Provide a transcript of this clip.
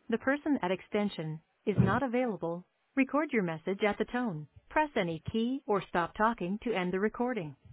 The person at extension is not available. Record your message at the tone. Press any key or stop talking to end the recording.